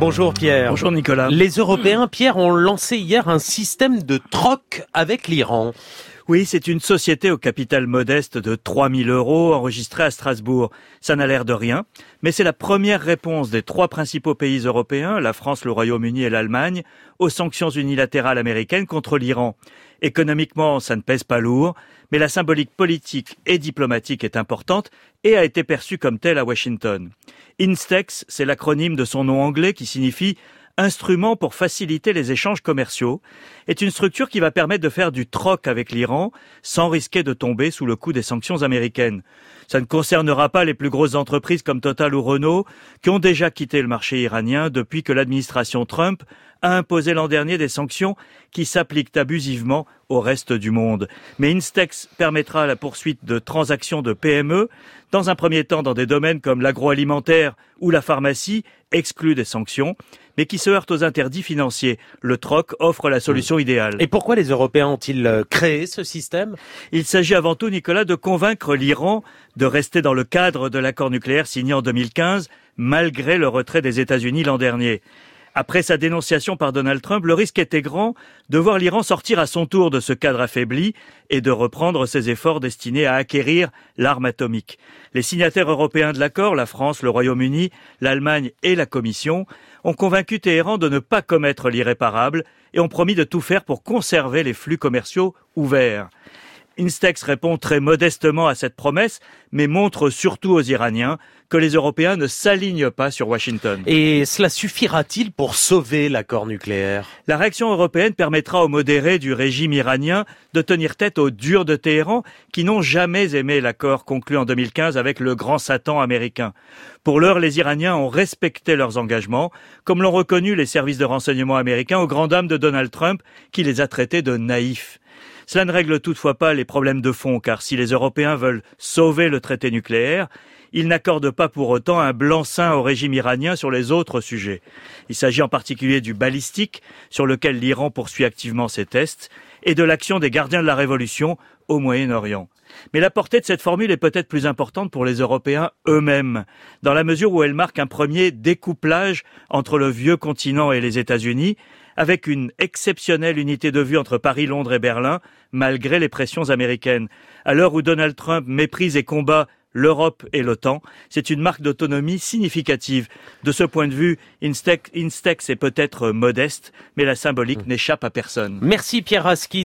Bonjour Pierre. Bonjour Nicolas. Les Européens, Pierre, ont lancé hier un système de troc avec l'Iran. Oui, c'est une société au capital modeste de 3 000 € enregistrée à Strasbourg. Ça n'a l'air de rien, mais c'est la première réponse des trois principaux pays européens, la France, le Royaume-Uni et l'Allemagne, aux sanctions unilatérales américaines contre l'Iran. Économiquement, ça ne pèse pas lourd, mais la symbolique politique et diplomatique est importante et a été perçue comme telle à Washington. INSTEX, c'est l'acronyme de son nom anglais qui signifie instrument pour faciliter les échanges commerciaux, est une structure qui va permettre de faire du troc avec l'Iran sans risquer de tomber sous le coup des sanctions américaines. Ça ne concernera pas les plus grosses entreprises comme Total ou Renault qui ont déjà quitté le marché iranien depuis que l'administration Trump a imposé l'an dernier des sanctions qui s'appliquent abusivement au reste du monde. Mais INSTEX permettra la poursuite de transactions de PME, dans un premier temps dans des domaines comme l'agroalimentaire ou la pharmacie, exclus des sanctions, mais qui se heurtent aux interdits financiers. Le troc offre la solution idéale. Et pourquoi les Européens ont-ils créé ce système ? Il s'agit avant tout, Nicolas, de convaincre l'Iran de rester dans le cadre de l'accord nucléaire signé en 2015, malgré le retrait des États-Unis l'an dernier. Après sa dénonciation par Donald Trump, le risque était grand de voir l'Iran sortir à son tour de ce cadre affaibli et de reprendre ses efforts destinés à acquérir l'arme atomique. Les signataires européens de l'accord, la France, le Royaume-Uni, l'Allemagne et la Commission, ont convaincu Téhéran de ne pas commettre l'irréparable et ont promis de tout faire pour conserver les flux commerciaux ouverts. INSTEX répond très modestement à cette promesse, mais montre surtout aux Iraniens que les Européens ne s'alignent pas sur Washington. Et cela suffira-t-il pour sauver l'accord nucléaire ? La réaction européenne permettra aux modérés du régime iranien de tenir tête aux durs de Téhéran qui n'ont jamais aimé l'accord conclu en 2015 avec le grand Satan américain. Pour l'heure, les Iraniens ont respecté leurs engagements, comme l'ont reconnu les services de renseignement américains aux grandes dames de Donald Trump qui les a traités de naïfs. Cela ne règle toutefois pas les problèmes de fond, car si les Européens veulent sauver le traité nucléaire, ils n'accordent pas pour autant un blanc-seing au régime iranien sur les autres sujets. Il s'agit en particulier du balistique, sur lequel l'Iran poursuit activement ses tests, et de l'action des gardiens de la révolution au Moyen-Orient. Mais la portée de cette formule est peut-être plus importante pour les Européens eux-mêmes, dans la mesure où elle marque un premier découplage entre le vieux continent et les États-Unis, avec une exceptionnelle unité de vue entre Paris, Londres et Berlin, malgré les pressions américaines. À l'heure où Donald Trump méprise et combat l'Europe et l'OTAN, c'est une marque d'autonomie significative. De ce point de vue, INSTEX est peut-être modeste, mais la symbolique n'échappe à personne. Merci Pierre Rasky.